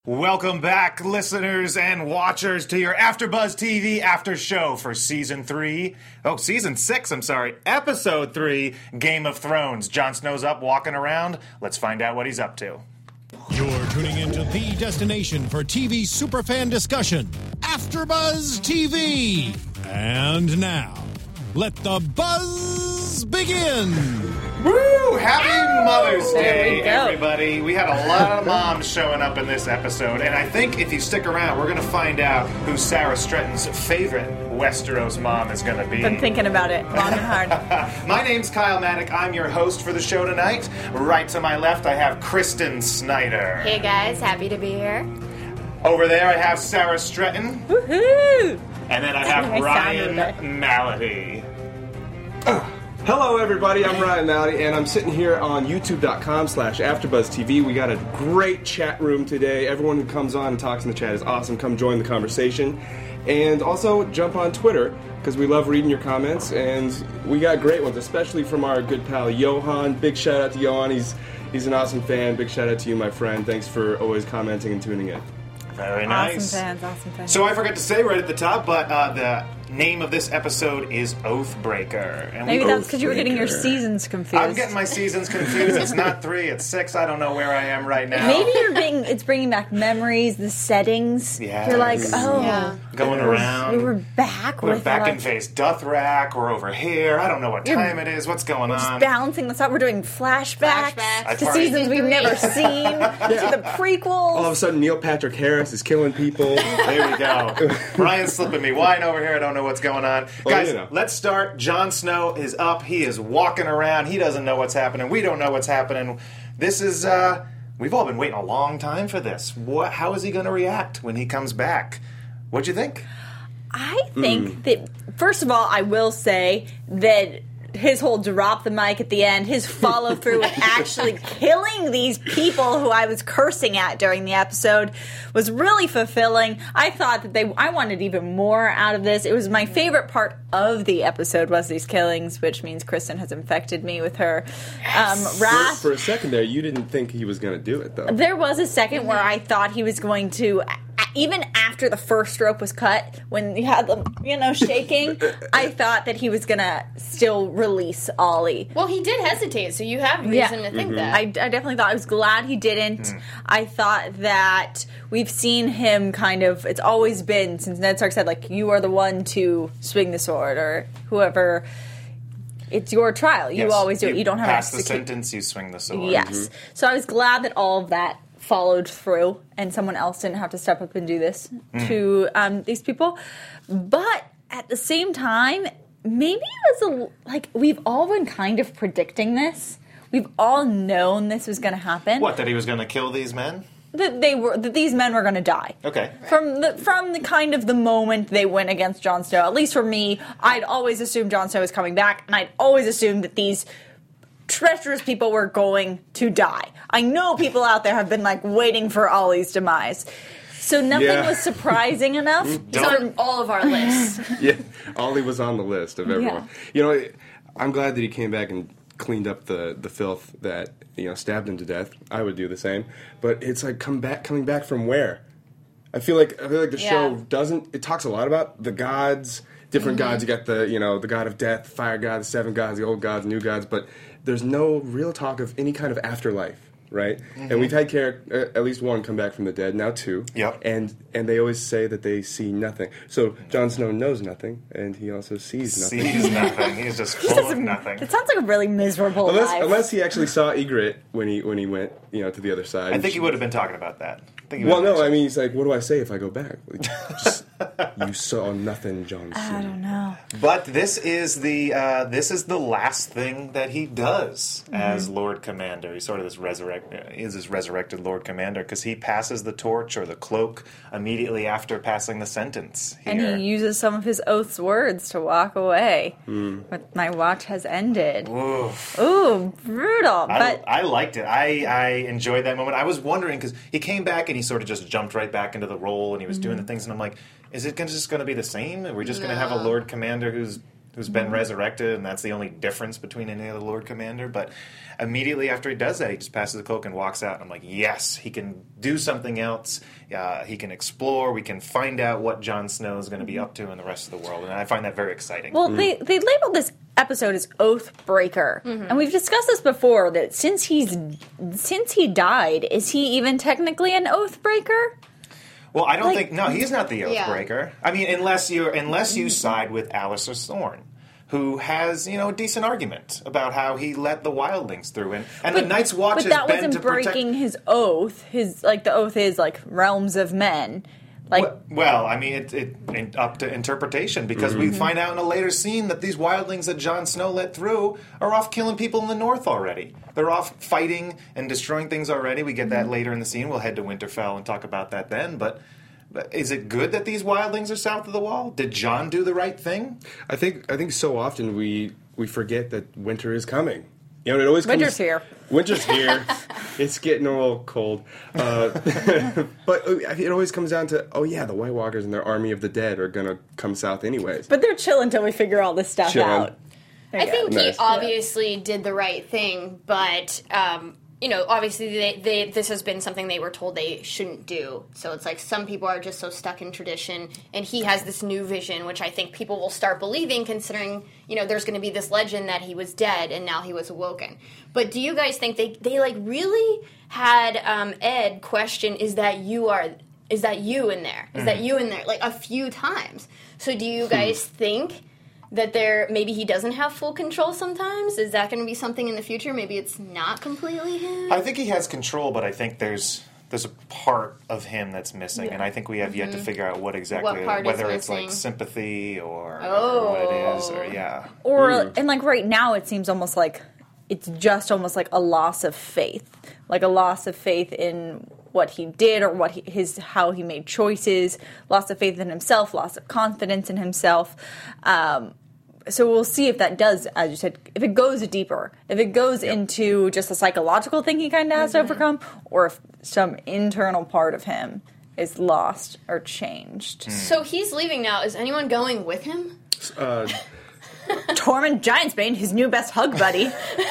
Welcome back, listeners and watchers, to your AfterBuzz TV after show for Season 6, Episode 3, Game of Thrones. Jon Snow's up, walking around. Let's find out what he's up to. You're tuning into the destination for TV superfan discussion, AfterBuzz TV. And now, let the buzz begin. Woo! Happy Mother's Day, we go. everybody. We had a lot of moms showing up in this episode, and I think if you stick around, we're going to find out who Sarah Stretton's favorite Westeros mom is going to be. Been thinking about it long and hard. My name's Kyle Maddock. I'm your host for the show tonight. Right to my left, I have Kristen Snyder. Hey guys, happy to be here. Over there, I have Sarah Stretton. Woohoo! And then I That's have my Ryan sound Malaty. Hello, everybody. I'm Ryan Malaty, and I'm sitting here on YouTube.com/AfterBuzzTV. We got a great chat room today. Everyone who comes on and talks in the chat is awesome. Come join the conversation. And also jump on Twitter, because we love reading your comments, and we got great ones, especially from our good pal Johan. Big shout out to Johan. He's an awesome fan. Big shout out to you, my friend. Thanks for always commenting and tuning in. Very nice. Awesome fans. So I forgot to say right at the top, but the name of this episode is Oathbreaker. And Maybe that's because you were getting your seasons confused. I'm getting my seasons confused. It's not 3, it's 6. I don't know where I am right now. Maybe it's bringing back memories, the settings. Yes. You're like, oh, Yeah. Going around. we were back We're with back like, in face Dothrak. We're over here. I don't know what time it is. What's going just on? balancing this out. We're doing flashbacks Flashbacks. to I've seasons we've never seen, to the prequels. All of a sudden, Neil Patrick Harris is killing people. There we go. Brian's slipping me wine over here. I don't know what's going on. Well, Guys, you know. let's start. Jon Snow is up. He is walking around. He doesn't know what's happening. We don't know what's happening. This is, we've all been waiting a long time for this. How is he going to react when he comes back? What'd you think? I think that, first of all, I will say that his whole drop the mic at the end, his follow through with actually killing these people who I was cursing at during the episode was really fulfilling. I thought that I wanted even more out of this. It was my favorite part of the episode was these killings, which means Kristen has infected me with her wrath. For a second there, you didn't think he was going to do it, though. There was a second where I thought he was going to, even after the first rope was cut, when he had them, shaking, I thought that he was going to still release Ollie. Well, he did hesitate, so you have reason to think that. I definitely thought, I was glad he didn't. I thought that we've seen him kind of, it's always been, since Ned Stark said, like, you are the one to swing the sword, or whoever, it's your trial. You always do it. You don't have to pass the execute. sentence, you swing the sword. Yes. So I was glad that all of that followed through and someone else didn't have to step up and do this to these people. But at the same time, maybe it was we've all been kind of predicting this. We've all known this was going to happen. What, that he was going to kill these men? That these men were going to die. Okay. From the kind of the moment they went against Jon Snow. At least for me, I'd always assumed Jon Snow was coming back, and I'd always assumed that these treacherous people were going to die. I know people out there have been waiting for Ollie's demise. So nothing was surprising enough. It's on all of our lists. Yeah, Ollie was on the list of everyone. I'm glad that he came back and cleaned up the filth that stabbed him to death. I would do the same, but it's like coming back from where? I feel like the show doesn't. It talks a lot about the gods, different gods. You got the god of death, fire god, the 7 gods, the old gods, new gods, but there's no real talk of any kind of afterlife. Right, and we've had at least 1 come back from the dead, now 2. Yep. And they always say that they see nothing. So Jon Snow knows nothing, and he also sees nothing. Sees nothing. He's just full of nothing. It sounds like a really miserable life. Unless he actually saw Ygritte when he went to the other side. I think he would have been talking about that. Well, no, I mean, he's like, what do I say if I go back? You saw nothing, Jon Snow. I don't know. But this is the last thing that he does as Lord Commander. He's sort of this resurrected Lord Commander because he passes the torch or the cloak immediately after passing the sentence. Here. And he uses some of his oath's words to walk away. But my watch has ended. Oof. Ooh, brutal. I liked it. I enjoyed that moment. I was wondering because he came back and he sort of just jumped right back into the role and he was doing the things and I'm like, is it just going to be the same? Are we just going to have a Lord Commander who's who's been resurrected, and that's the only difference between any other Lord Commander. But immediately after he does that, he just passes the cloak and walks out. And I'm like, yes, he can do something else. He can explore. We can find out what Jon Snow is going to be up to in the rest of the world, and I find that very exciting. Well, they labeled this episode as Oathbreaker, and we've discussed this before. That since he died, is he even technically an Oathbreaker? Well, I don't think... No, he's not the Oathbreaker. I mean, unless you side with Alistair Thorne, who has, a decent argument about how he let the wildlings through. And the Night's Watch has been to protect... But that wasn't breaking his oath. The oath is, realms of men. Well, I mean, it up to interpretation, because we find out in a later scene that these wildlings that Jon Snow let through are off killing people in the north already. They're off fighting and destroying things already. We get that later in the scene. We'll head to Winterfell and talk about that then. But is it good that these wildlings are south of the Wall? Did Jon do the right thing? I think so often we forget that winter is coming. It always comes... Winter's here. Winter's here. It's getting a little cold. But it always comes down to, the White Walkers and their army of the dead are going to come south anyways. But they're chill until we figure all this stuff out. I think he obviously did the right thing, but... obviously this has been something they were told they shouldn't do. So it's like some people are just so stuck in tradition, and he has this new vision, which I think people will start believing, considering, there's going to be this legend that he was dead and now he was awoken. But do you guys think they really had Ed question, is that you in there? Is that you in there? A few times. So do you guys think that maybe he doesn't have full control sometimes? Is that going to be something in the future? Maybe it's not completely him? I think he has control, but I think there's a part of him that's missing, and I think we have yet to figure out what exactly, whether it's sympathy or what it is, and right now it seems almost like it's just almost like a loss of faith, in what he did or how he made choices, loss of faith in himself, loss of confidence in himself. So we'll see if that does, as you said, if it goes deeper, if it goes into just a psychological thing he kind of has to overcome, or if some internal part of him is lost or changed. So he's leaving now. Is anyone going with him? Tormund Giantsbane, his new best hug buddy.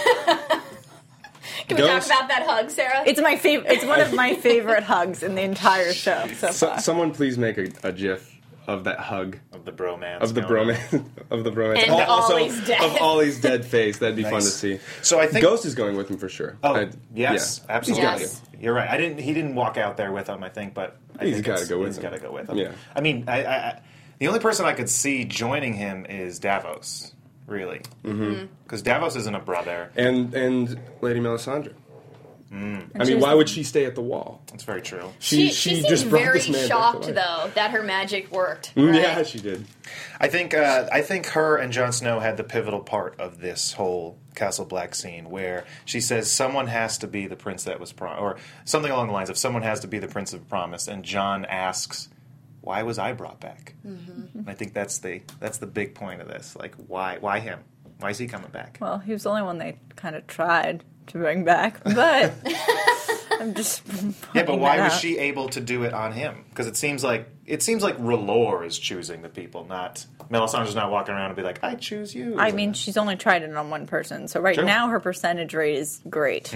Can we talk about that hug, Sarah? It's my favorite. It's one of my favorite hugs in the entire show so far. Someone please make a GIF of that hug. Of the bromance. Of the bromance. And Ollie's dead. Of Ollie's dead face. That'd be fun to see. So I think Ghost is going with him for sure. Oh, yes, absolutely. Yes. You're right. He didn't walk out there with him, I think, but he's got to go with him. He's got to go with him. Yeah. I mean, the only person I could see joining him is Davos, really. Because Davos isn't a brother. And Lady Melisandre. I mean, why would she stay at the Wall? That's very true. She seemed just brought very this man shocked, back to life. though, that her magic worked. Right? Yeah, she did. I think her and Jon Snow had the pivotal part of this whole Castle Black scene, where she says someone has to be the prince that was promised, or something along the lines of someone has to be the prince of promise, and Jon asks, "Why was I brought back?" And I think that's the big point of this. Like, why him? Why is he coming back? Well, he was the only one they kind of tried to bring back, but I'm just but why was she able to do it on him? Because it seems like R'hllor is choosing the people, not Melisandre's not walking around and be like, I choose you. I mean, she's only tried it on one person, so now her percentage rate is great.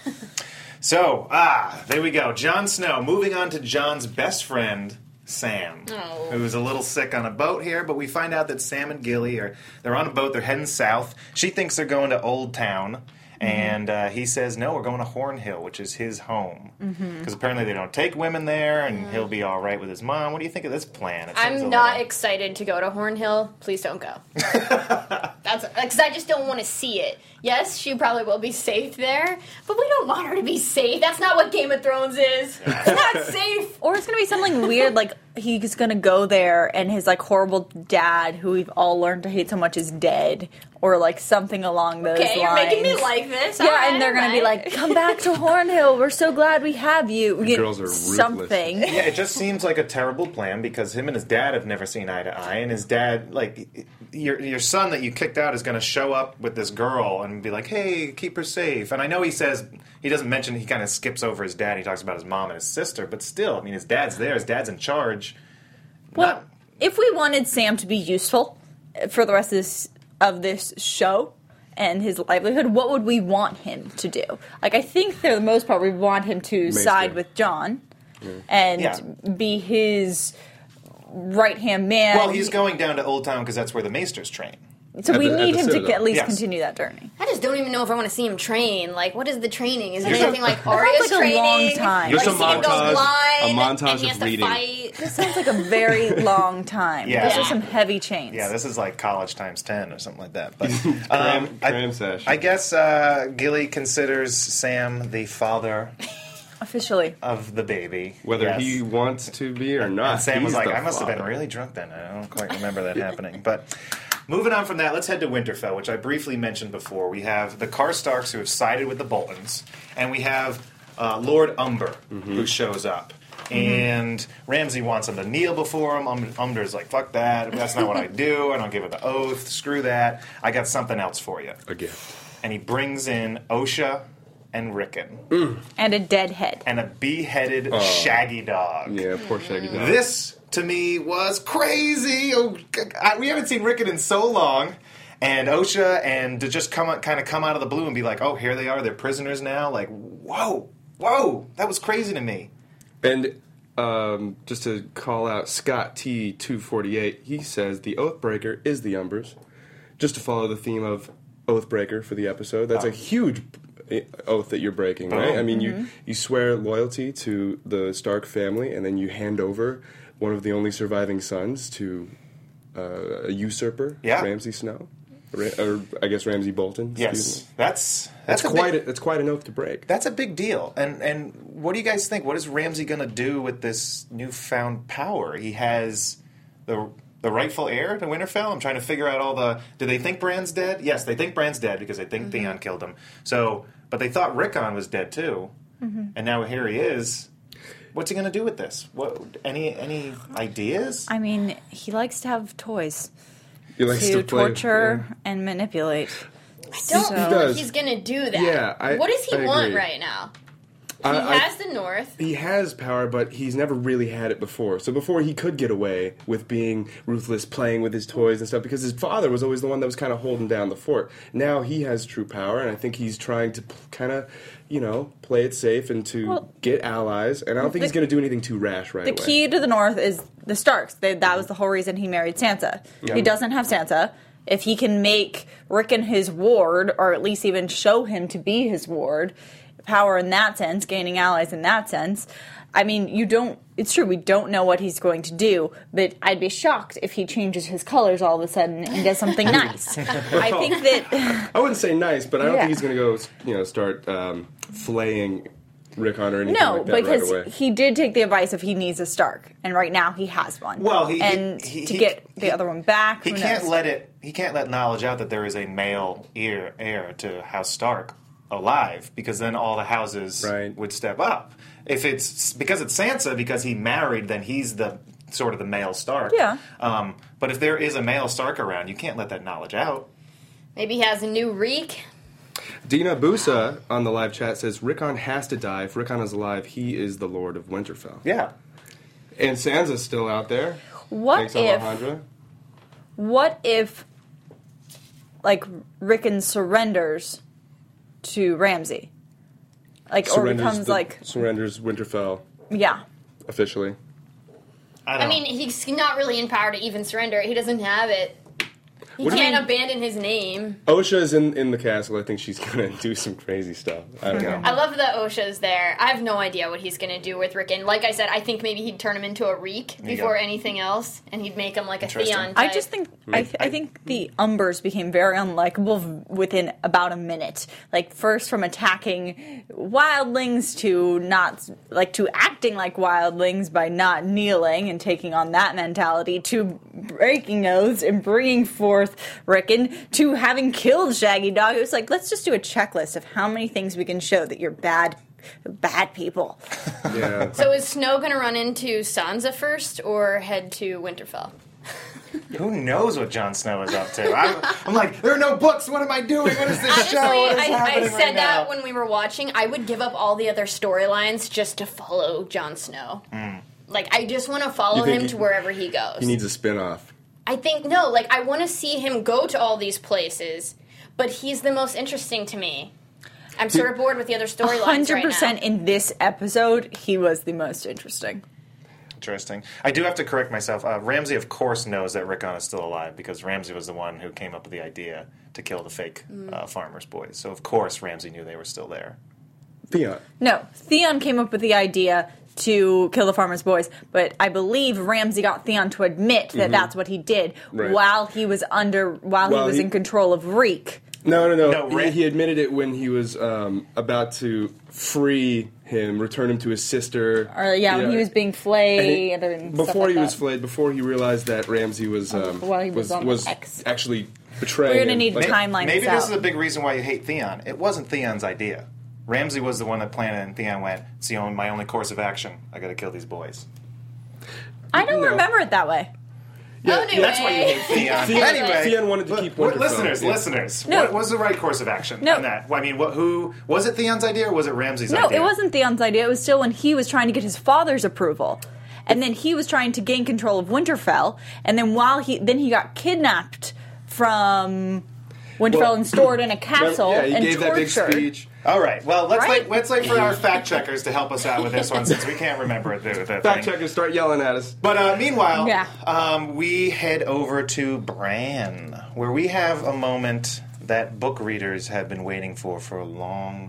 So, there we go. Jon Snow. Moving on to Jon's best friend, Sam, who's a little sick on a boat here, but we find out that Sam and Gilly they're on a boat, they're heading south. She thinks they're going to Old Town, and he says, no, we're going to Hornhill, which is his home. Because apparently they don't take women there, and he'll be all right with his mom. What do you think of this plan? I'm not excited to go to Hornhill. Please don't go. That's because I just don't want to see it. Yes, she probably will be safe there, but we don't want her to be safe. That's not what Game of Thrones is. It's not safe. Or it's going to be something weird, like he's going to go there and his horrible dad, who we've all learned to hate so much, is dead. Or something along those lines. Okay, you're making me like this. Yeah, and they're going to be like, come back to Hornhill. We're so glad we have you. The girls are ruthless. Something. Yeah, it just seems like a terrible plan because him and his dad have never seen eye to eye, and his dad, your son that you kicked out is going to show up with this girl and be like, hey, keep her safe. And I know he doesn't mention, he kind of skips over his dad. He talks about his mom and his sister, but still, I mean, his dad's there. His dad's in charge. Well, if we wanted Sam to be useful for the rest of this of this show and his livelihood, what would we want him to do? Like, I think for the most part, we want him to side with Jon and be his right-hand man. Well, he's going down to Old Town because that's where the Maesters train. So we need him to at least continue that journey. I just don't even know if I want to see him train. Like, what is the training? Is it anything like Arya's like training? A long time. Just like, a montage of reading. Fight. This sounds like a very long time. Yeah. Those are some heavy chains. Yeah, this is like college times 10 or something like that. But Cram session. I guess Gilly considers Sam the father Officially. of the baby. Whether he wants to be or not. And Sam was he's like, the I must have been father. really drunk then. I don't quite remember that happening. But moving on from that, let's head to Winterfell, which I briefly mentioned before. We have the Karstarks who have sided with the Boltons, and we have Lord Umber who shows up. And Ramsay wants him to kneel before him. Umber's like, fuck that. That's not what I do. I don't give it the oath. Screw that. I got something else for you. A gift. And he brings in Osha and Rickon. And a dead head. And a beheaded shaggy dog. Yeah, poor Shaggy dog. This, to me, was crazy. Oh, we haven't seen Rickon in so long. And Osha, and to just come out of the blue and be like, oh, here they are. They're prisoners now. Like, whoa. That was crazy to me. And just to call out Scott T248, he says the Oathbreaker is the Umbers. Just to follow the theme of Oathbreaker for the episode, that's a huge oath that you're breaking, right? I mean, you swear loyalty to the Stark family, and then you hand over one of the only surviving sons to a usurper, Ramsay Snow. Or I guess Ramsay Bolton. Yes, that's quite an oath to break. That's a big deal. And what do you guys think? What is Ramsay going to do with this newfound power? He has the rightful heir to Winterfell. I'm trying to figure out all the. Do they think Bran's dead? Yes, they think Bran's dead because they think Theon killed him. So, but they thought Rickon was dead too, and now here he is. What's he going to do with this? What? Any ideas? I mean, he likes to have toys. He likes to play, torture and manipulate. I don't know if he's going to do that. Yeah, what does he want agree. right now? He has the North. He has power, but he's never really had it before. So before he could get away with being ruthless, playing with his toys and stuff, because his father was always the one that was kind of holding down the fort. Now he has true power, and I think he's trying to kind of, play it safe and to get allies. And I don't think he's going to do anything too rash right away. The key to the North is the Starks. That was the whole reason he married Sansa. Yeah. He doesn't have Sansa. If he can make Rickon his ward, or at least even show him to be his ward, power in that sense, gaining allies in that sense. I mean, it's true, we don't know what he's going to do, but I'd be shocked if he changes his colors all of a sudden and does something nice. I think that... I wouldn't say nice, but I don't think he's going to go, start flaying Rickon or anything like that right away. No, because he did take the advice of he needs a Stark, and right now he has one. Well, to get the other one back, he can't let knowledge out that there is a male heir to House Stark alive, because then all the houses would step up. If it's because it's Sansa, because he married, then he's the sort of the male Stark. Yeah. But if there is a male Stark around, you can't let that knowledge out. Maybe he has a new reek. Dina Busa on the live chat says Rickon has to die. If Rickon is alive, he is the Lord of Winterfell. Yeah. And Sansa's still out there. What if Rickon surrenders to Ramsay? Surrenders Winterfell. Yeah. Officially. I mean, he's not really in power to even surrender. He doesn't have it. He can't abandon his name. Osha's in the castle. I think she's going to do some crazy stuff. I don't know. I love that Osha's there. I have no idea what he's going to do with Rickon. Like I said, I think maybe he'd turn him into a reek before anything else, and he'd make him like a Theon type. I just think I think the Umbers became very unlikable within about a minute. Like, first from attacking wildlings to acting like wildlings by not kneeling and taking on that mentality, to breaking oaths and bringing forth Rickon, to having killed Shaggy Dog. It was like, let's just do a checklist of how many things we can show that you're bad people. Yeah. So is Snow going to run into Sansa first or head to Winterfell? Who knows what Jon Snow is up to? I'm like, there are no books. What am I doing? What is this Honestly, show? What is happening I said right that now? when we were watching. I would give up all the other storylines just to follow Jon Snow. Like, I just want to follow him to wherever he goes. He needs a spin-off. I think, no, like, I want to see him go to all these places, but he's the most interesting to me. I'm sort of bored with the other storylines 100% right now. in this episode, he was the most interesting. Interesting. I do have to correct myself. Ramsay, of course, knows that Rickon is still alive because Ramsay was the one who came up with the idea to kill the fake farmers' boys. So, of course, Ramsay knew they were still there. Theon. No, Theon came up with the idea to kill the farmers' boys, but I believe Ramsay got Theon to admit that that's what he did while he was in control of Reek. No. He admitted it when he was about to free him, return him to his sister. When he was being flayed. Before he was flayed, before he realized that Ramsay was actually betraying him. We're going to need timelines. Maybe this is a big reason why you hate Theon. It wasn't Theon's idea. Ramsay was the one that planned it, and Theon went, it's my only course of action. I got to kill these boys. I don't remember it that way. Yeah, anyway. That's why you hate Theon. Anyway, Theon wanted to keep Winterfell. Listeners, No. what was the right course of action on that? I mean, who was it? Theon's idea, or was it Ramsay's idea? No, it wasn't Theon's idea. It was still when he was trying to get his father's approval, and then he was trying to gain control of Winterfell, and then he got kidnapped from Winterfell and stored in a castle he and gave tortured. that big speech. All right. Well, let's Right? wait for our fact checkers to help us out with this one, since we can't remember the Fact thing. checkers start yelling at us. But meanwhile, Yeah. we head over to Bran, where we have a moment that book readers have been waiting for a long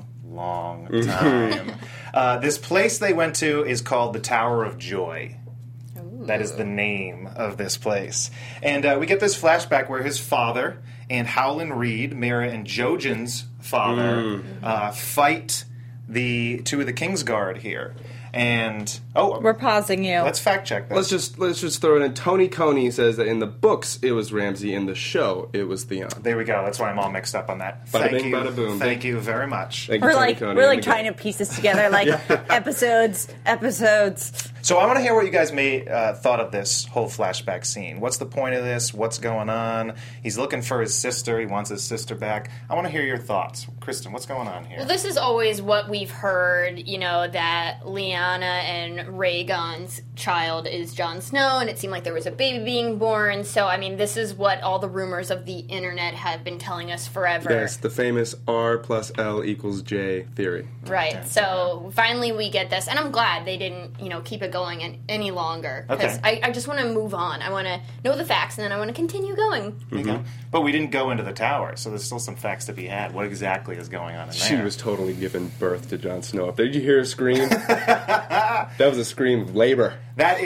time. This place they went to is called the Tower of Joy. That is the name of this place. And we get this flashback where his father and Howland Reed, Mera and Jojen's father, fight the two of the Kingsguard here. And We're pausing you. let's fact check this. Let's just throw it in. Tony Coney says that in the books it was Ramsay, in the show it was Theon. There we go. That's why I'm all mixed up on that. Bada Thank bing, you. bada boom. Thank you very much. Thank you, We're Tony like Coney. trying to piece this together, like episodes. So I want to hear what you guys thought of this whole flashback scene. What's the point of this? What's going on? He's looking for his sister. He wants his sister back. I want to hear your thoughts. Kristen, what's going on here? Well, this is always what we've heard, that Lyanna and Rhaegon's child is Jon Snow, and it seemed like there was a baby being born. So, I mean, this is what all the rumors of the internet have been telling us forever. Yes, the famous R plus L equals J theory. Right. So finally we get this, and I'm glad they didn't, keep it going any longer, because I just want to move on. I want to know the facts, and then I want to continue going. Okay. But we didn't go into the tower, so there's still some facts to be had. What exactly is going on in there? She was totally giving birth to Jon Snow. Did you hear her scream? That was a scream of labor. That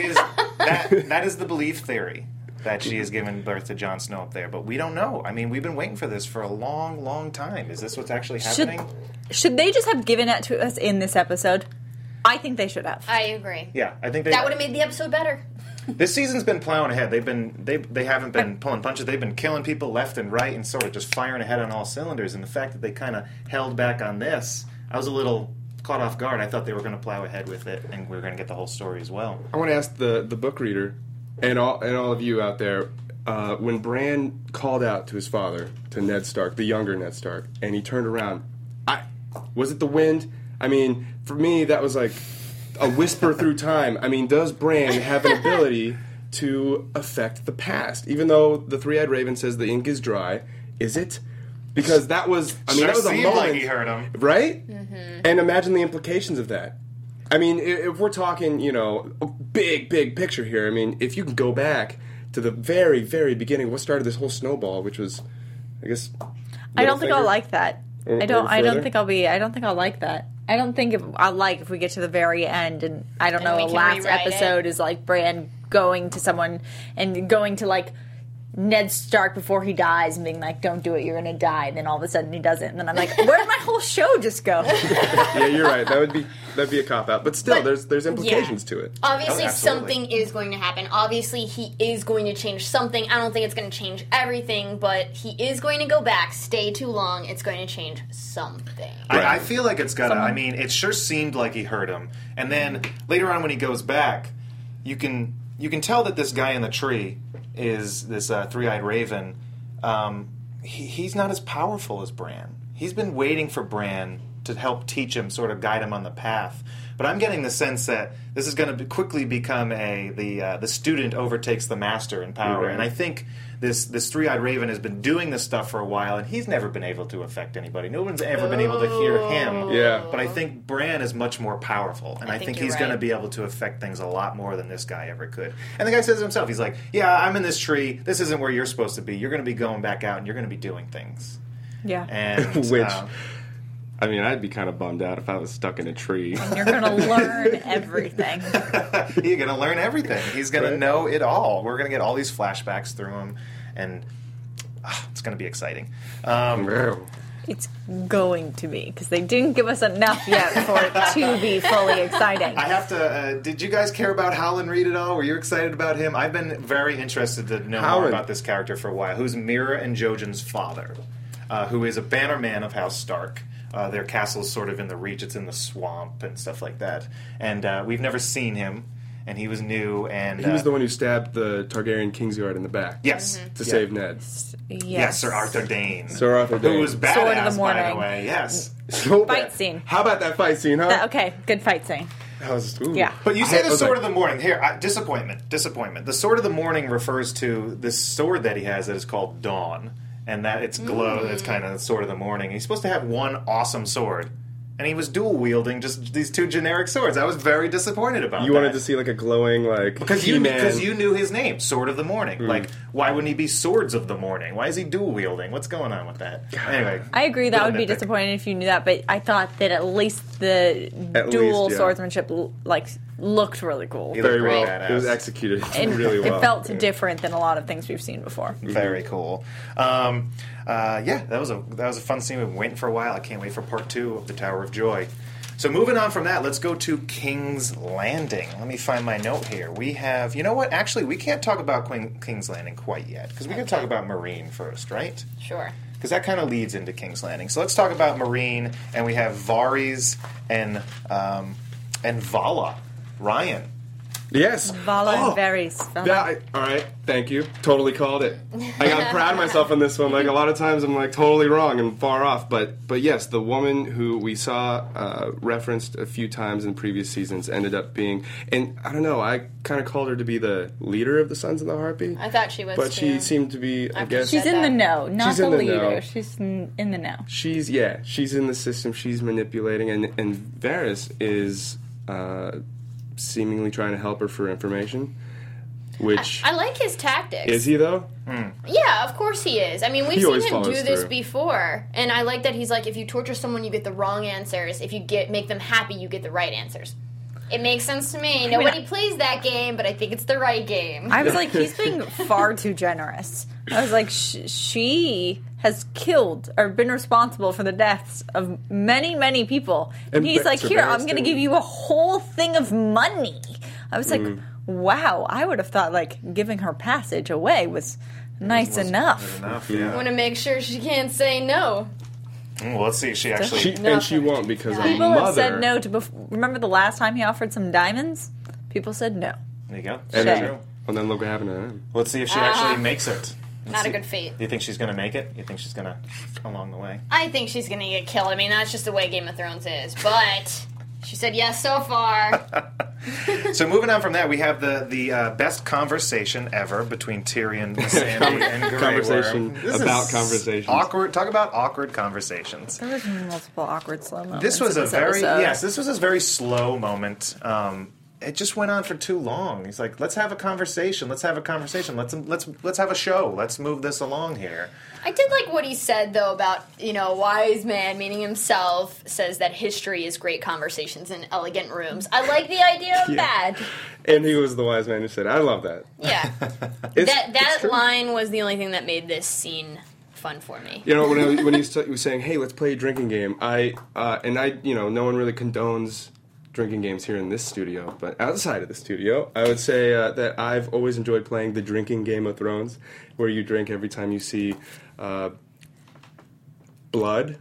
is the belief theory, that she has given birth to Jon Snow up there. But we don't know. I mean, we've been waiting for this for a long, long time. Is this what's actually happening? Should they just have given it to us in this episode? I think they should have. I agree. Yeah, I think That would have made the episode better. This season's been plowing ahead. They haven't been pulling punches. They've been killing people left and right and sort of just firing ahead on all cylinders. And the fact that they kind of held back on this, I was a little caught off guard. I thought they were going to plow ahead with it, and we were going to get the whole story as well. I want to ask the book reader and all of you out there, when Bran called out to his father, to Ned Stark, the younger Ned Stark, and he turned around, was it the wind? I mean, for me, that was like a whisper through time. I mean, does Bran have an ability to affect the past? Even though the Three-Eyed Raven says the ink is dry, is it? Because that was, that was a moment. Like he heard him. Right? Mm-hmm. And imagine the implications of that. I mean, if we're talking, a big picture here, I mean, if you can go back to the very, very beginning, what started this whole snowball, which was, I guess, I don't think I'll like that. I don't think I'll like that. I don't think I'll like if we get to the very end and I don't know, the last episode is like Bran going to someone and going to like Ned Stark before he dies and being like, don't do it, you're going to die. And then all of a sudden he does it. And then I'm like, where did my whole show just go? Yeah, you're right. That'd be a cop-out. But still, there's implications to it. Obviously, something is going to happen. Obviously, he is going to change something. I don't think it's going to change everything, but he is going to go back, stay too long. It's going to change something. I feel like it's gonna. I mean, it sure seemed like he heard him. And then later on when he goes back, you can tell that this guy in the tree is this Three-Eyed Raven. He's not as powerful as Bran. He's been waiting for Bran to help teach him, sort of guide him on the path. But I'm getting the sense that this is going to quickly become the student overtakes the master in power. Right. And I think this Three-Eyed Raven has been doing this stuff for a while, and he's never been able to affect anybody. No one's ever been able to hear him. Yeah. But I think Bran is much more powerful, and I think he's going to be able to affect things a lot more than this guy ever could. And the guy says himself, he's like, yeah, I'm in this tree. This isn't where you're supposed to be. You're going to be going back out, and you're going to be doing things. Yeah. And Which, I mean, I'd be kind of bummed out if I was stuck in a tree. And you're going to learn everything. You're going to learn everything. He's going to know it all. We're going to get all these flashbacks through him, and it's going to be exciting. It's going to be, because they didn't give us enough yet for it to be fully exciting. I have to, did you guys care about Howland Reed at all? Were you excited about him? I've been very interested to know more about this character for a while, who's Mira and Jojen's father, who is a bannerman of House Stark. Their castle's sort of in the Reach. It's in the swamp and stuff like that. And we've never seen him, and he was new. And he was the one who stabbed the Targaryen Kingsguard in the back. Yes. To save Ned. Yes, Sir Arthur Dayne. Sir Arthur Dayne. Who was Sword of badass, the by morning. the way. Yes. So Fight bad. scene. How about that fight scene, huh? Okay, good fight scene. That was, ooh. Yeah. But you say I the was Sword like- of the Morning. Here, disappointment. The Sword of the Morning refers to this sword that he has that is called Dawn. And that it's glow. It's kind of the Sword of the Morning. He's supposed to have one awesome sword. And he was dual wielding just these two generic swords. I was very disappointed about that. You wanted to see like a glowing, like, because you knew his name, Sword of the Morning. Like, why wouldn't he be Swords of the Morning? Why is he dual wielding? What's going on with that? Anyway, I agree that would be nitpick. disappointing if you knew that, but I thought that at least the dual yeah. swordsmanship looked really cool. He very looked well. badass. It was executed And really well. it felt different than a lot of things we've seen before. Very cool. That was a fun scene. We've been waiting for a while. I can't wait for part 2 of the Tower of Joy. So moving on from that, let's go to King's Landing. Let me find my note here. We have, you know what? Actually, we can't talk about King's Landing quite yet because we're going to talk about Meereen first, right? Sure. Because that kind of leads into King's Landing. So let's talk about Meereen, and we have Varys and Vala, Ryan. Yes. Vala and Varys. All right, thank you. Totally called it. I'm proud of myself on this one. Like, a lot of times I'm like totally wrong and far off. But yes, the woman who we saw referenced a few times in previous seasons ended up being, and I don't know, I kind of called her to be the leader of the Sons of the Harpy. I thought she was, but too. she seemed to be, I guess. She's in the know, not She's the in the leader. know. She's in the know. She's in the system. She's manipulating, and Varys is seemingly trying to help her for information. Which I like his tactics. is he though? Yeah, of course he is. I mean, we've He seen always him do follows this through. before, and I like that he's like, if you torture someone, you get the wrong answers. If you make them happy, you get the right answers. It makes sense to me. Nobody plays that game, but I think it's the right game. I was like, he's being far too generous. I was like, she has killed or been responsible for the deaths of many, many people. And he's like, here, I'm going to give you a whole thing of money. I was like, wow, I would have thought like giving her passage away was nice enough. I want to make sure she can't say no. Well, let's see if she actually... She won't because a People mother... have said no to... Remember the last time he offered some diamonds? People said no. There you go. And Shay. then look what happened to him. Let's see if she actually makes it. Not a good fate. Do you think she's going to make it? You think she's going to along the way? I think she's going to get killed. I mean, that's just the way Game of Thrones is. But she said yes so far. So moving on from that, we have the best conversation ever between Tyrion, Missandei, and Grey Conversation Worm. This about is conversations. Awkward. Talk about awkward conversations. There was multiple awkward slow moments. This was in a very episode. this was a very slow moment. It just went on for too long. He's like, let's have a conversation. Let's have a conversation. Let's have a show. Let's move this along here. I did like what he said, though, about, wise man, meaning himself, says that history is great conversations in elegant rooms. I like the idea of that. And he was the wise man who said, I love that. Yeah. That line was the only thing that made this scene fun for me. When he was saying, hey, let's play a drinking game, no one really condones drinking games here in this studio, but outside of the studio, I would say that I've always enjoyed playing the drinking Game of Thrones, where you drink every time you see blood,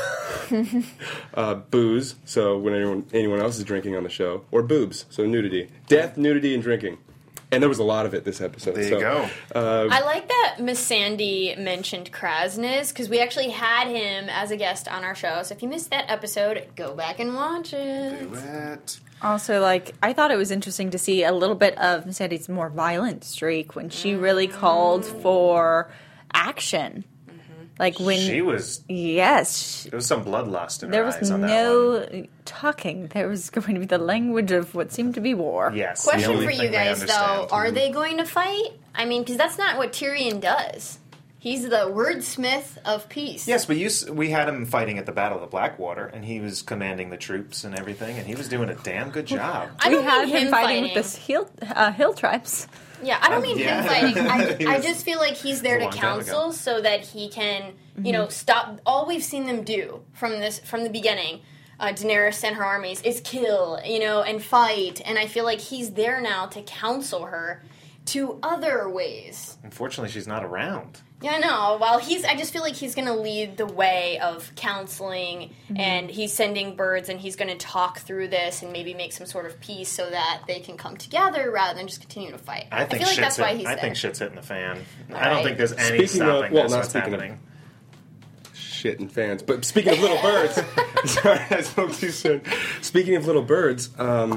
booze, so when anyone else is drinking on the show, or boobs, so nudity. Death, nudity, and drinking. And there was a lot of it this episode. There you go. I like that Miss Sandy mentioned Krasnez, because we actually had him as a guest on our show. So if you missed that episode, go back and watch it. Do it. Also, I thought it was interesting to see a little bit of Miss Sandy's more violent streak when she really called for action. Like when she was, yes, there was some bloodlust in her there eyes was on that no one. talking. There was going to be the language of what seemed to be war. Yes. the Question only for you thing they guys, though. understand. Are they going to fight? I mean, because that's not what Tyrion does. He's the wordsmith of peace. Yes, but we had him fighting at the Battle of the Blackwater, and he was commanding the troops and everything, and he was doing a damn good job. I We don't had mean him fighting with the hill tribes. Yeah, I don't mean yeah. him fighting. He I was- just feel like he's there a to long time ago. counsel so that he can, stop. All we've seen them do from the beginning, Daenerys and her armies, is kill, and fight. And I feel like he's there now to counsel her to other ways. Unfortunately, she's not around. Yeah, no. Well, I just feel like he's going to lead the way of counseling, and he's sending birds, and he's going to talk through this and maybe make some sort of peace so that they can come together rather than just continue to fight. I think feel like that's why he's I there. think shit's hitting the fan. I Right. don't think there's any Speaking of- stopping well, this. not What's speaking of- happening? Shit and fans. But speaking of little birds, sorry, I spoke too soon. Speaking of little birds,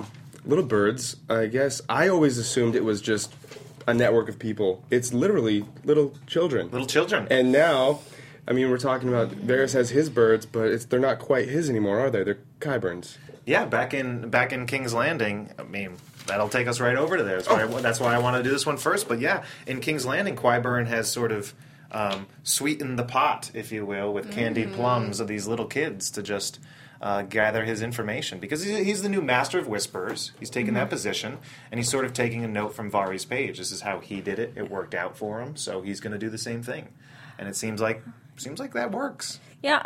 I guess I always assumed it was just a network of people. It's literally little children. Little children. And now, I mean, we're talking about Varys has his birds, but they're not quite his anymore, are they? They're Qyburns. Yeah, back in King's Landing, I mean, that'll take us right over to there. That's why I want to do this one first. But yeah, in King's Landing, Qyburn has sort of sweetened the pot, if you will, with candied plums of these little kids to just gather his information. Because he's the new master of whispers. He's taken that position, and he's sort of taking a note from Varys' page. This is how he did it. It worked out for him, so he's going to do the same thing. And it seems like that works. Yeah,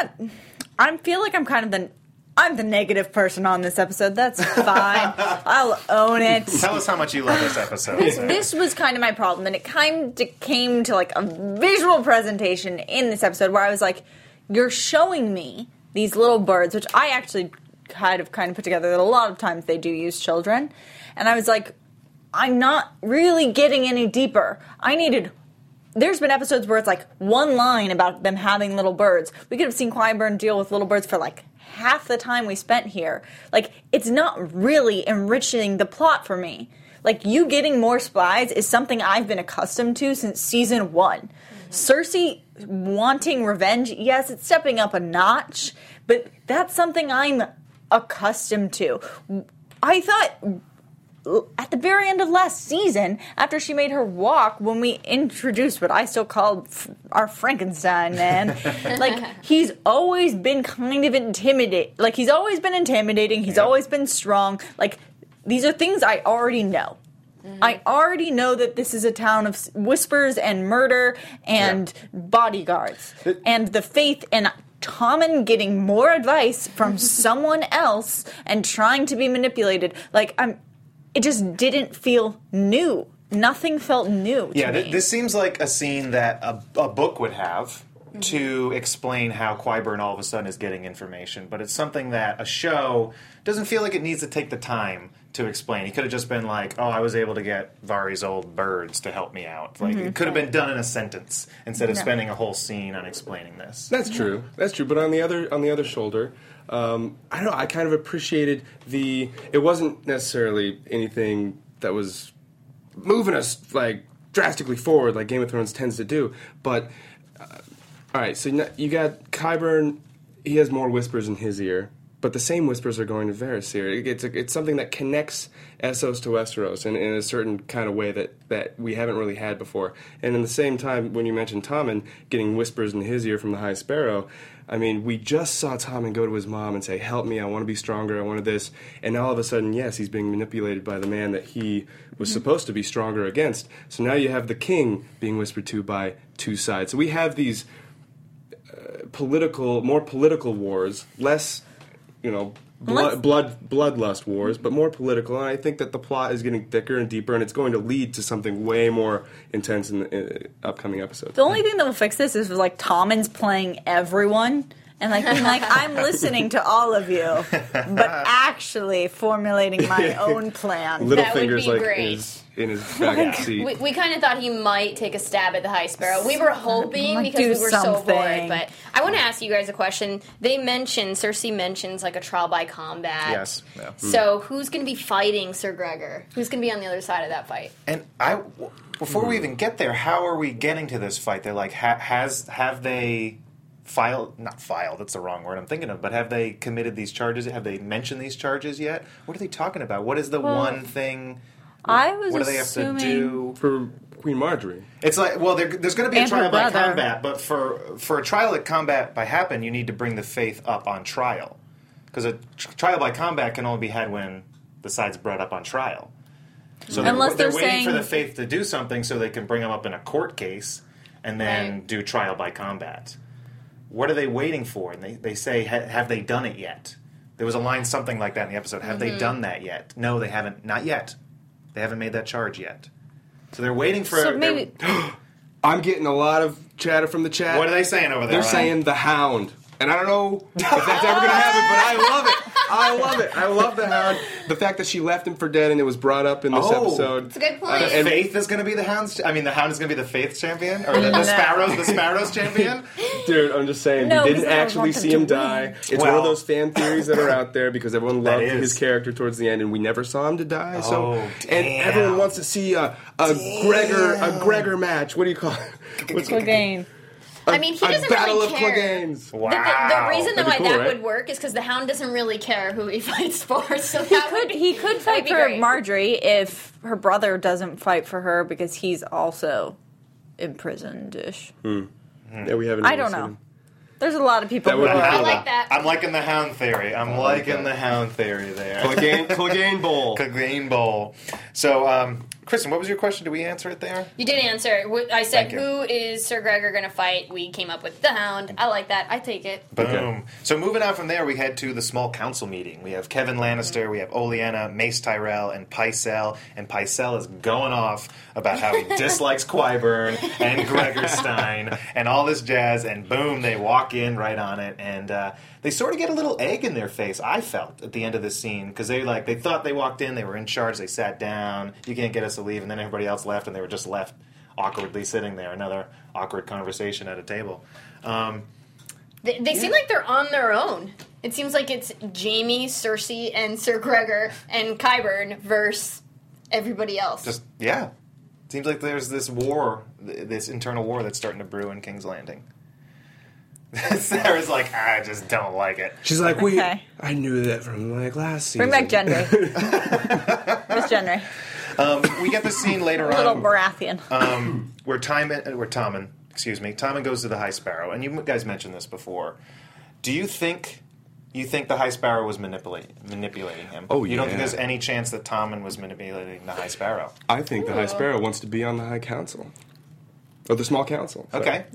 I feel like I'm the negative person on this episode. That's fine. I'll own it. Tell us how much you love this episode. This was kind of my problem, and it kind of came to like a visual presentation in this episode where I was like, you're showing me these little birds, which I actually kind of put together that a lot of times they do use children. And I was like, I'm not really getting any deeper. There's been episodes where it's like one line about them having little birds. We could have seen Qyburn deal with little birds for like half the time we spent here. Like, it's not really enriching the plot for me. Like, you getting more spies is something I've been accustomed to since season 1. Cersei wanting revenge, yes, it's stepping up a notch, but that's something I'm accustomed to. I thought at the very end of last season, after she made her walk, when we introduced what I still call our Frankenstein man, like, he's always been kind of intimidating. Like, he's always been intimidating. He's always been strong. Like, these are things I already know. I already know that this is a town of whispers and murder and bodyguards. And the faith in Tommen getting more advice from someone else and trying to be manipulated. Like, it just didn't feel new. Nothing felt new to me. This seems like a scene that a book would have to explain how Qyburn all of a sudden is getting information, but it's something that a show doesn't feel like it needs to take the time to explain. He could have just been like, "Oh, I was able to get Varys' old birds to help me out." Like, it could have been done in a sentence instead of spending a whole scene on explaining this. That's true. That's true. But on the other shoulder, I don't know. I kind of appreciated it wasn't necessarily anything that was moving us like drastically forward, like Game of Thrones tends to do. But all right, so you got Qyburn. He has more whispers in his ear, but the same whispers are going to Varys' ear. It's something that connects Essos to Westeros in a certain kind of way that we haven't really had before. And in the same time, when you mentioned Tommen getting whispers in his ear from the High Sparrow, I mean, we just saw Tommen go to his mom and say, "Help me, I want to be stronger, I wanted this." And all of a sudden, yes, he's being manipulated by the man that he was supposed to be stronger against. So now you have the king being whispered to by two sides. So we have these more political wars, less, bloodlust wars, but more political. And I think that the plot is getting thicker and deeper, and it's going to lead to something way more intense in the upcoming episodes. The only thing that will fix this is like Tommen's playing everyone, and like being like, I'm listening to all of you, but actually formulating my own plan. That would Littlefinger's be like great. in his back seat. We kind of thought he might take a stab at the High Sparrow. We were hoping Like, because we do were so something. bored. But I want to ask you guys a question. Cersei mentions like a trial by combat. Yes. Yeah. So who's going to be fighting Sir Gregor? Who's going to be on the other side of that fight? And before we even get there, how are we getting to this fight? They're like, have they not filed, that's the wrong word I'm thinking of, but have they committed these charges? Have they mentioned these charges yet? What are they talking about? What is the one thing? I was What do they have to do? For Queen Marjorie. It's like, well, there's going to be a And her trial by brother. combat, but for a trial by combat by happen, you need to bring the faith up on trial. Because a trial by combat can only be had when the side's brought up on trial. So Unless they're they're waiting saying- for the faith to do something so they can bring them up in a court case and then Right. do trial by combat. What are they waiting for? And they say, have they done it yet? There was a line something like that in the episode. Have they done that yet? No, they haven't. Not yet. They haven't made that charge yet. So they're waiting for... So maybe I'm getting a lot of chatter from the chat. What are they saying over there? They're saying the Hound. And I don't know if that's ever going to happen, but I love it. I love it. I love the Hound. The fact that she left him for dead and it was brought up in this episode. It's a good point. The Faith is going to be the Hound's... I mean, the Hound is going to be the Faith champion? Or the Sparrow's champion? Dude, I'm just saying, No, we didn't because I actually want them see to him win. die. It's one Well- of those fan theories that are out there because everyone That loved is. his character towards the end, and we never saw him to die. So, Oh, and damn. everyone wants to see a Gregor match. What do you call it? What's Clegane. I mean, he doesn't Battle really of care. Cleganes. Wow. The reason That'd be why cool, that right? would work is because the Hound doesn't really care who he fights for. So that He could that'd fight be for great. Marjorie if her brother doesn't fight for her because he's also imprisoned-ish. Yeah, we haven't. I really don't seen know. him. There's a lot of people That who would be are... I cool. like that. I'm liking the Hound theory. I'm liking that. the Hound theory there. Clegane Bowl. Clegane Bowl. So, Kristen, what was your question? Did we answer it there? You did answer it. I said, Thank you. who is Sir Gregor going to fight? We came up with the Hound. I like that. I take it. Boom. Okay. So moving on from there, we head to the small council meeting. We have Kevin Lannister, we have Olenna, Mace Tyrell, and Pycelle. And Pycelle is going off about how he dislikes Qyburn and Gregor Stein and all this jazz. And boom, they walk in right on it. And they sort of get a little egg in their face, I felt, at the end of the scene. Because they thought they walked in, they were in charge, they sat down, you can't get us to leave. And then everybody else left, and they were just left awkwardly sitting there. Another awkward conversation at a table. They seem like they're on their own. It seems like it's Jaime, Cersei, and Sir Gregor and Qyburn versus everybody else. Yeah. Seems like there's this war, this internal war that's starting to brew in King's Landing. Sarah's like, I just don't like it. She's like, wait, Okay. I knew that from like last season. Bring back Gendry. Miss Gendry. We get this scene later Little on Baratheon. where Tommen goes to the High Sparrow, and you guys mentioned this before. Do you think the High Sparrow was manipulating him? Oh, You don't think yeah. there's any chance that Tommen was manipulating the High Sparrow? I think the High Sparrow wants to be on the High Council. Or the Small Council. sorry. Okay.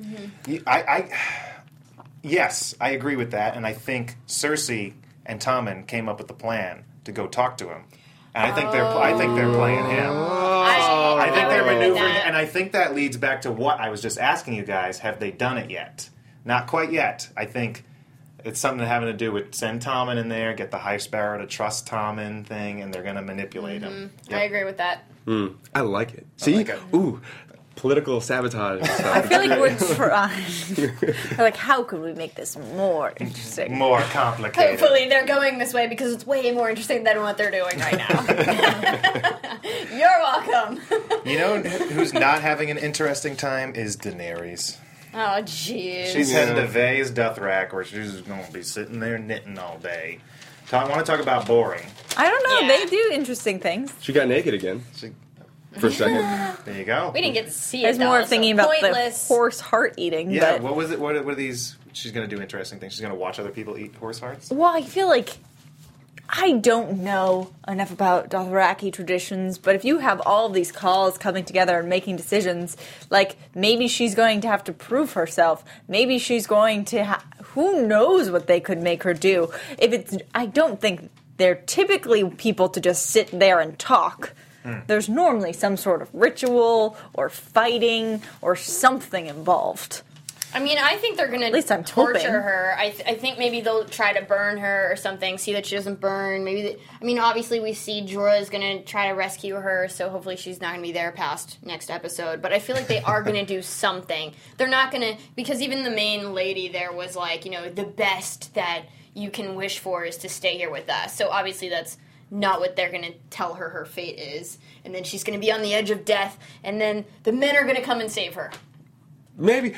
Yes, I agree with that, and I think Cersei and Tommen came up with the plan to go talk to him. And I think they're playing him. I think they're maneuvering, and I think that leads back to what I was just asking you guys. Have they done it yet? Not quite yet. I think it's something having to do with send Tommen in there, get the High Sparrow to trust Tommen thing, and they're going to manipulate him. I agree with that. I like it. See? like it. Ooh, political sabotage and stuff. I feel like we're trying. We're like, how could we make this more interesting? More complicated. Hopefully they're going this way because it's way more interesting than what they're doing right now. You're welcome. You know who's not having an interesting time is Daenerys. Oh, jeez. She's heading to Vay's Dothrak, where she's going to be sitting there knitting all day. I want to talk about boring. I don't know. Yeah. They do interesting things. She got naked again. For a second. There you go. We didn't get to see I it. was more though, thinking so about pointless. the horse heart eating. Yeah, But, what was it? What are these? She's going to do interesting things. She's going to watch other people eat horse hearts? well, I feel like I don't know enough about Dothraki traditions, but if you have all of these calls coming together and making decisions, like maybe she's going to have to prove herself. Maybe she's going to. Who knows what they could make her do? I don't think they're typically people to just sit there and talk. There's normally some sort of ritual or fighting or something involved. I mean, I think they're going to torture her. I think maybe they'll try to burn her or something, see that she doesn't burn. Obviously we see Jorah is going to try to rescue her, so hopefully she's not going to be there past next episode. But I feel like they are going to do something. They're not going to, because even the main lady there was like, the best that you can wish for is to stay here with us. So obviously that's not what they're going to tell her fate is. And then she's going to be on the edge of death, and then the men are going to come and save her. Maybe.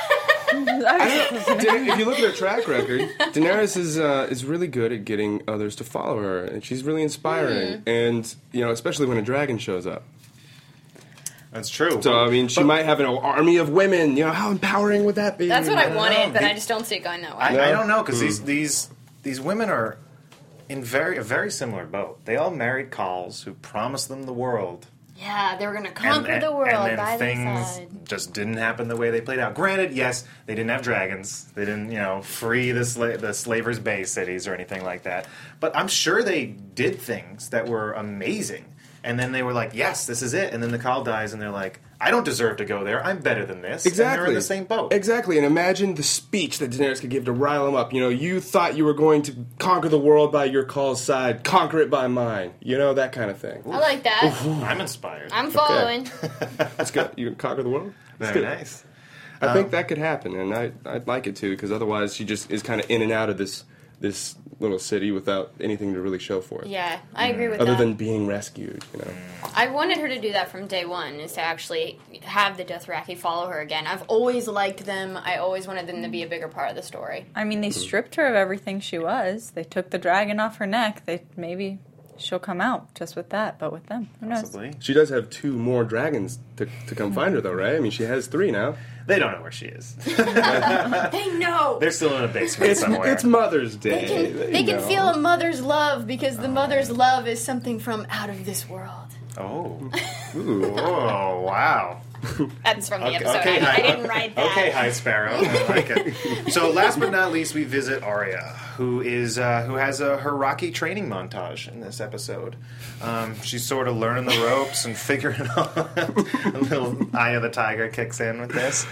I don't know. If you look at her track record, Daenerys is really good at getting others to follow her, and she's really inspiring. And especially when a dragon shows up. That's true. So she might have an army of women. How empowering would that be? That's what I wanted, but I just don't see it going that way. I don't know, because these women are in a very similar boat. They all married Khals who promised them the world. Yeah, they were going to conquer the world and then by their things side. just didn't happen the way they played out. Granted, yes, they didn't have dragons. They didn't, free the Slavers' Bay cities or anything like that. But I'm sure they did things that were amazing. And then they were like, yes, this is it. And then the Khal dies, and they're like, I don't deserve to go there. I'm better than this. Exactly. And they're in the same boat. Exactly. And imagine the speech that Daenerys could give to rile them up. You thought you were going to conquer the world by your Khal's side. Conquer it by mine. That kind of thing. I like that. I'm inspired. I'm following. That's good. You can conquer the world? Very nice. I think that could happen, and I'd like it too, because otherwise she just is kind of in and out of this little city without anything to really show for it. Yeah, I agree with that. Other than being rescued, I wanted her to do that from day one, is to actually have the Dothraki follow her again. I've always liked them. I always wanted them to be a bigger part of the story. They stripped her of everything she was. They took the dragon off her neck. Maybe she'll come out just with that, but with them. Who knows? Possibly. She does have 2 more dragons to come find her, though, right? She has 3 now. They don't know where she is. They know. They're still in a basement somewhere. It's Mother's Day. They can feel a mother's love, because the mother's love is something from out of this world. Oh. Oh, wow. That's from the episode. I didn't write that. Okay, High Sparrow. I like it. So, last but not least, we visit Arya, who has her Rocky training montage in this episode. She's sort of learning the ropes and figuring it out. A little Eye of the Tiger kicks in with this.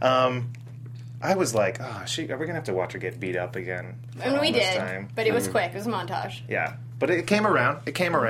I was like, are we going to have to watch her get beat up again? And we did, but it was quick. It was a montage. Yeah, but it came around.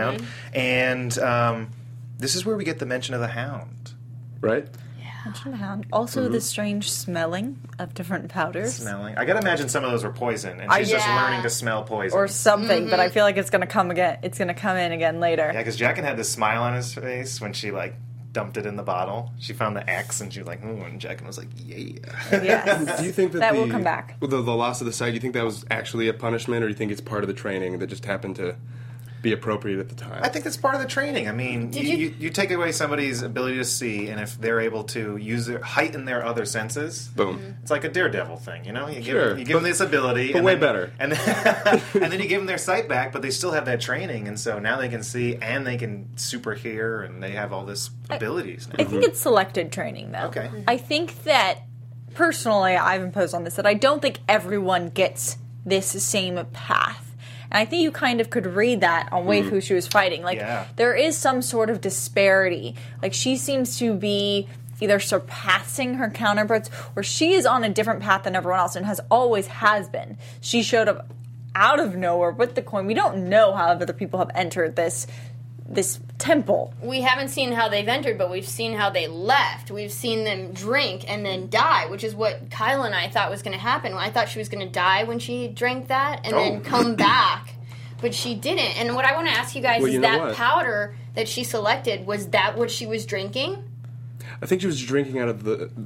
And this is where we get the mention of the Hound. Right? Yeah. Also, the strange smelling of different powders. I gotta imagine some of those were poison, and she's just learning to smell poison. Or something, but I feel like it's gonna come again. It's gonna come in again later. Yeah, because Jaqen had this smile on his face when she, dumped it in the bottle. She found the X, and she was like, ooh, and Jaqen was like, yeah. Yes. Do you think that will come back? The loss of the sight, do you think that was actually a punishment, or do you think it's part of the training that just happened to be appropriate at the time? I think that's part of the training. You take away somebody's ability to see, and if they're able to heighten their other senses, boom. It's like a Daredevil thing, You Sure. give them this ability, but way better. And then, and then you give them their sight back, but they still have that training, and so now they can see and they can super hear, and they have all this abilities now. I think it's selected training, though. Okay. I think that personally, I've imposed on this that I don't think everyone gets this same path. And I think you kind of could read that on Waif who she was fighting. There is some sort of disparity. She seems to be either surpassing her counterparts, or she is on a different path than everyone else and always has been. She showed up out of nowhere with the coin. We don't know how other people have entered this temple. We haven't seen how they've entered, but we've seen how they left. We've seen them drink and then die, which is what Kyle and I thought was going to happen. I thought she was going to die when she drank that and then come back, but she didn't. And what I want to ask you guys is that powder that she selected, was that what she was drinking? I think she was drinking out of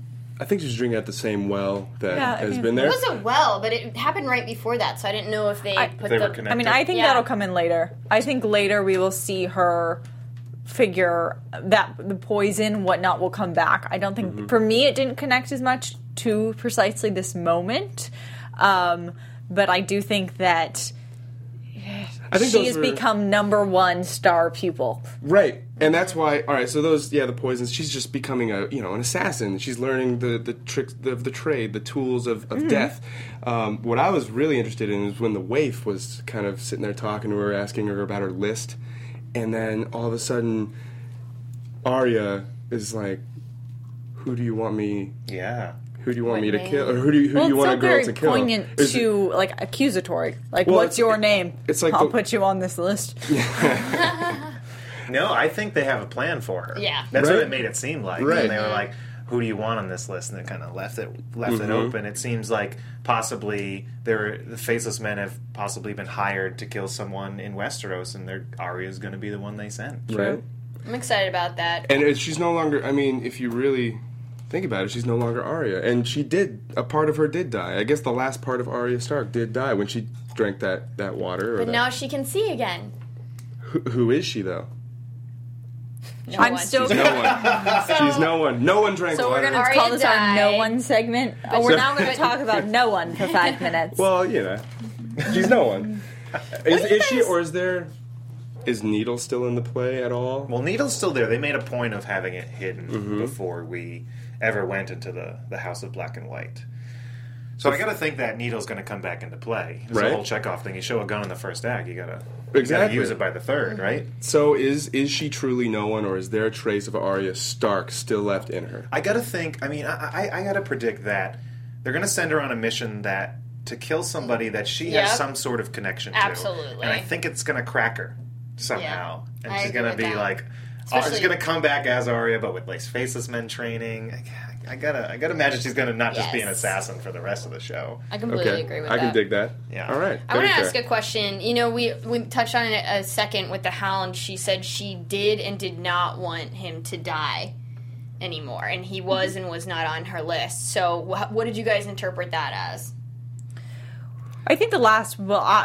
the same well that has been there. It was a well, but it happened right before that, so I didn't know if they were connected. I think that'll come in later. I think later we will see her figure that the poison, whatnot, will come back. I don't think, for me, it didn't connect as much to precisely this moment. But I do think that she has become #1 star pupil. Right. And that's why, all right, so the poisons, she's just becoming an assassin. She's learning the tricks of the trade, the tools of death. What I was really interested in is when the waif was kind of sitting there talking to her, asking her about her list, and then all of a sudden, Arya is like, who do you want me... Yeah. who do you want me to What kill, or name? who do you want a girl to it's kill? so very poignant Is it- to, like, accusatory. Like, Well, what's your name? it's like I'll the- put you on this list. No, I think they have a plan for her. Yeah. That's what Right. it made it seem like. Right. And they were like, who do you want on this list? And they kind of left it open. It seems like possibly the Faceless Men have possibly been hired to kill someone in Westeros, and Arya's going to be the one they send. Right. I'm excited about that. And she's no longer. I mean, if you really think about it, she's no longer Arya, and a part of her did die. I guess the last part of Arya Stark did die when she drank that water. But now she can see again. Who is she though? No I'm one. still. No one. She's no one. No one drank So we're water. going to Arya call this our no died. one segment. Oh, we're now going to talk about no one for 5 minutes. Well, she's no one. Is she, or is Needle still in the play at all? Well, Needle's still there. They made a point of having it hidden Mm-hmm. before we ever went into the House of Black and White. So I got to think that Needle's going to come back into play. It's Right. the whole Chekhov thing. You show a gun in the first act, you got to Exactly. use it by the third, right? So is she truly no one, or is there a trace of Arya Stark still left in her? I got to think. I mean, I got to predict that they're going to send her on a mission to kill somebody that she Yep. has some sort of connection to. Absolutely. And I think it's going to crack her somehow. Yeah. And I she's agree going to with be that. like, Especially- she's going to come back as Arya, but with like Faceless Men training. I gotta imagine she's going to not just be an Yes. assassin for the rest of the show. I completely agree with that. I can dig that. Yeah. All right. I want to Very ask fair. a question. You know, we touched on it a second with the Hound. She said she did and did not want him to die anymore, and he was and was not on her list. So, what did you guys interpret that as? I think the last,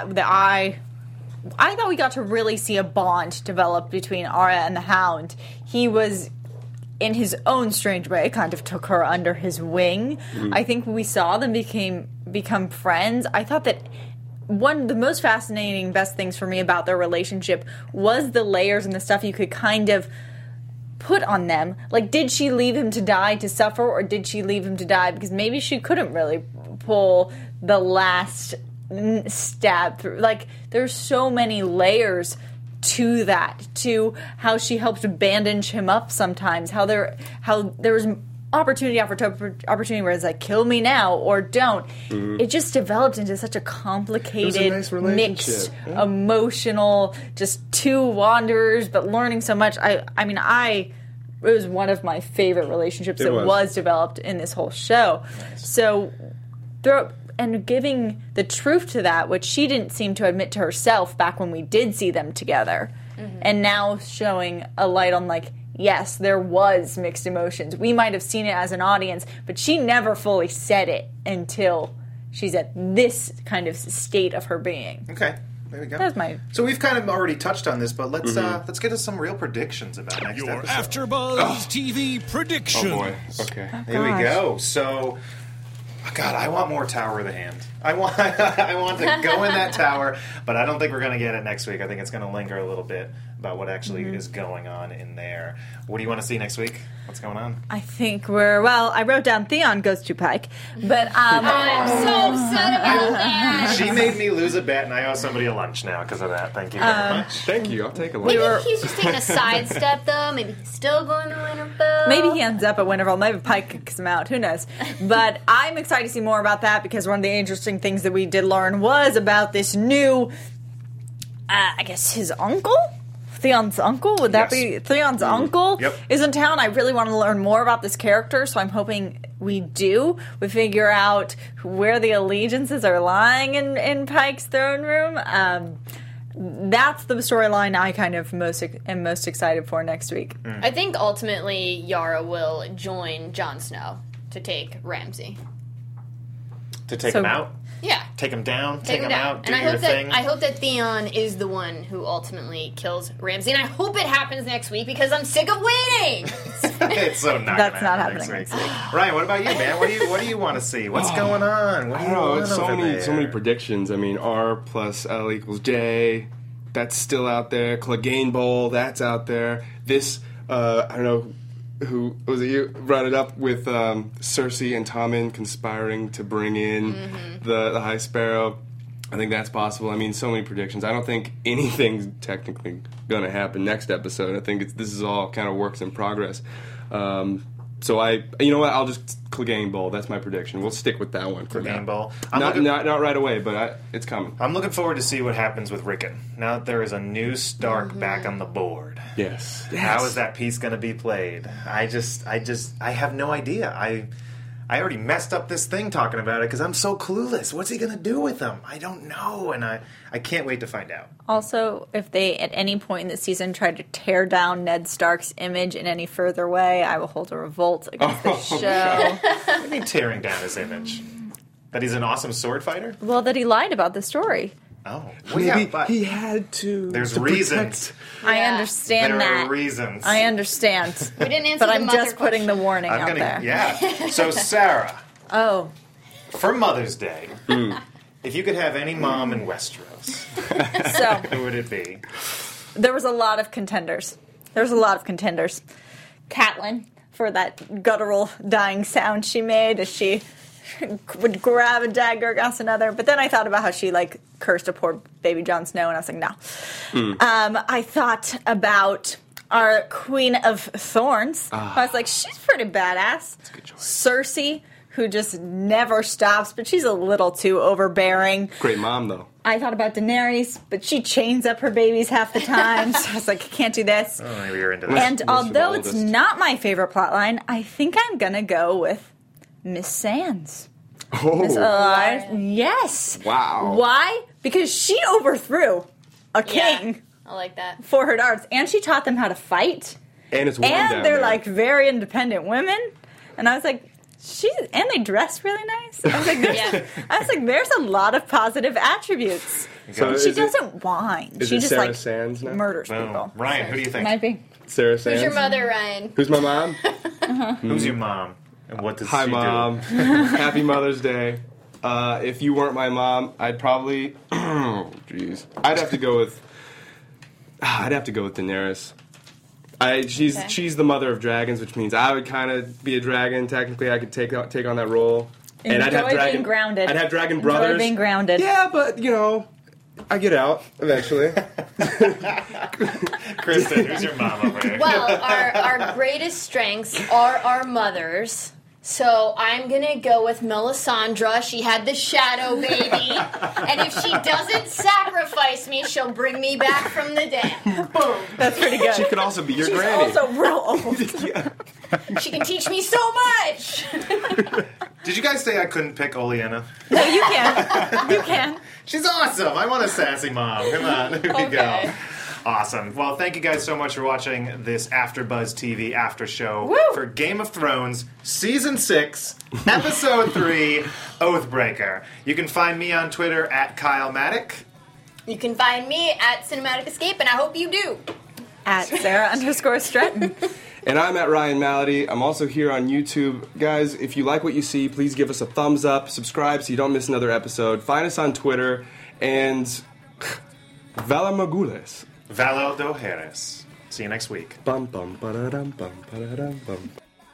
I thought we got to really see a bond develop between Arya and the Hound. He was, in his own strange way, kind of took her under his wing. I think we saw them become friends. I thought that one of the most fascinating, best things for me about their relationship was the layers and the stuff you could kind of put on them. Like, did she leave him to die to suffer, or did she leave him to die because maybe she couldn't really pull the last stab through? Like, there's so many layers to that, to how she helped bandage him up sometimes, how there was opportunity after opportunity where it's like, kill me now or don't. It just developed into such a complicated, nice mixed, relationship. Yeah. emotional, just two wanderers, but learning so much. It was one of my favorite relationships that was developed in this whole show. So, and giving the truth to that, which she didn't seem to admit to herself back when we did see them together, and now showing a light on, like, yes, there was mixed emotions. We might have seen it as an audience, but she never fully said it until she's at this kind of state of her being. Okay, there we go. That's my... So we've kind of already touched on this, but let's get to some real predictions about next Your episode. AfterBuzz TV predictions. Oh boy. Okay. Here we go. So, God, I want more Tower of the Hand. I want to go in that tower, but I don't think we're going to get it next week. I think it's going to linger a little bit about what actually is going on in there. What do you want to see next week? What's going on? I think I wrote down Theon goes to Pike, but I'm so upset about that. She made me lose a bet, and I owe somebody a lunch now because of that. Thank you very much. Thank you. I'll take a look. Maybe he's just taking a sidestep, though. Maybe he's still going to Winterfell. maybe he ends up at Winterfell. Maybe Pike kicks him out. Who knows? But I'm excited to see more about that because one of the interesting things that we did learn was about this new, I guess his uncle? Theon's uncle? Would that be Theon's uncle? Yep. Is in town. I really want to learn more about this character, so I'm hoping we do. We figure out where the allegiances are lying in Pike's throne room. That's the storyline I kind of am most excited for next week. I think ultimately Yara will join Jon Snow to take Ramsay. To take him out? Yeah. Take him down? Take him out? Do and your thing? I hope that Theon is the one who ultimately kills Ramsay, and I hope it happens next week because I'm sick of waiting. It's so not That's gonna not happen happening next week. Ryan, what about you, man? What do you want to see? What's going on? What do I you don't know. want It's so over many there? predictions. I mean, R plus L equals J. That's still out there. Clegane Bowl. That's out there. This I don't know. Who was it? You brought it up with Cersei and Tommen conspiring to bring in the High Sparrow. I think that's possible. I mean, so many predictions. I don't think anything's technically going to happen next episode. I think this is all kind of works in progress. So you know what? I'll just Clegane Bowl. That's my prediction. We'll stick with that one for now. Clegane Bowl. Not right away, but it's coming. I'm looking forward to see what happens with Rickon. Now that there is a new Stark back on the board. Yes. How is that piece going to be played? I have no idea. I already messed up this thing talking about it because I'm so clueless. What's he going to do with them? I don't know, and I can't wait to find out. Also, if they at any point in the season try to tear down Ned Stark's image in any further way, I will hold a revolt against the show. What are they tearing down his image? That he's an awesome sword fighter? Well, that he lied about the story. Oh. Maybe he had to. There's reasons. I understand there that. are reasons. I understand. We didn't answer but I'm mother just putting the question. warning out there. Yeah. So, Sarah, Oh. for Mother's Day, if you could have any mom in Westeros, So, who would it be? there was a lot of contenders. Catelyn, for that guttural dying sound she made as she would grab a dagger against another. But then I thought about how she, cursed a poor baby Jon Snow, and I was like, no. I thought about our Queen of Thorns. I was like, she's pretty badass. That's a good choice. Cersei, who just never stops, but she's a little too overbearing. Great mom, though. I thought about Daenerys, but she chains up her babies half the time, so I was like, I can't do this. Oh, maybe you're into that. And Most of the although it's oldest. not my favorite plotline, I think I'm gonna go with Miss Sands. Oh, Yes. wow. Why? Because she overthrew a king I like that. for her darts, and she taught them how to fight. And it's warm down And they're there. very independent women. And I was like, and they dress really nice. I was like, there's a lot of positive attributes. So She is it doesn't whine. is She it just Sarah Sands now? murders Boom. people. Ryan, who do you think? Might be. Sarah Sands? Who's your mother, Ryan? Who's my mom? Who's your mom? And what does Hi, she Mom. Happy Mother's Day. If you weren't my mom, I'd probably... Oh, jeez. I'd have to go with Daenerys. She's the mother of dragons, which means I would kind of be a dragon. Technically, I could take on that role. And I'd have Enjoy dragon, being grounded. I'd have dragon Enjoy brothers. being grounded. Yeah, but I get out eventually. Kristen, who's your mom over here? Well, our greatest strengths are our mothers. So I'm going to go with Melisandre. She had the shadow baby. And if she doesn't sacrifice me, she'll bring me back from the dead. Boom. That's pretty good. She could also be your She's granny. also real old. She can teach me so much. Did you guys say I couldn't pick Olenna? No, you can. You can. She's awesome. I want a sassy mom. Come on. Here we go. Okay. Awesome. Well, thank you guys so much for watching this AfterBuzz TV after show for Game of Thrones Season 6, Episode 3, Oathbreaker. You can find me on Twitter at Kyle Maddock. You can find me at Cinematic Escape, and I hope you do. At Sarah_Stratton. And I'm at Ryan Malady. I'm also here on YouTube. Guys, if you like what you see, please give us a thumbs up, subscribe so you don't miss another episode. Find us on Twitter, and Vala Magules. Valel do Harris. See you next week. Bum bum ba-da-dum bum ba-da-dum bum.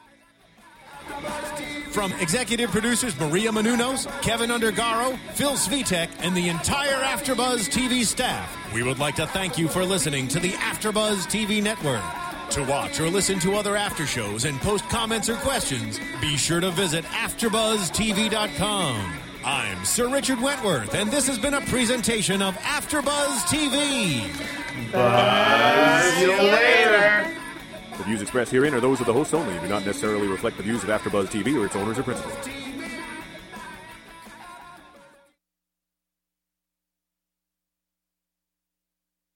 From executive producers Maria Menounos, Kevin Undergaro, Phil Svitek, and the entire AfterBuzz TV staff, we would like to thank you for listening to the AfterBuzz TV network. To watch or listen to other after shows and post comments or questions, be sure to visit AfterBuzzTV.com. I'm Sir Richard Wentworth, and this has been a presentation of AfterBuzz TV. See you later. The views expressed herein are those of the hosts only and do not necessarily reflect the views of AfterBuzz TV or its owners or principals.